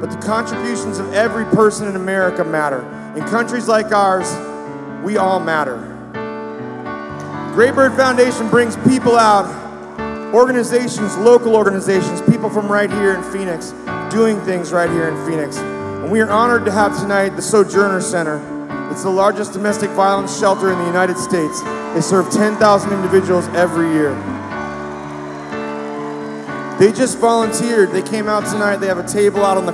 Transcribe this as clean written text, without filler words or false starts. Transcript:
but the contributions of every person in America matter. In countries like ours, we all matter. Great Bird Foundation brings people out, organizations, local organizations, people from right here in Phoenix, doing things right here in Phoenix. And we are honored to have tonight the Sojourner Center. It's the largest domestic violence shelter in the United States. They serve 10,000 individuals every year. They just volunteered. They came out tonight. They have a table out on the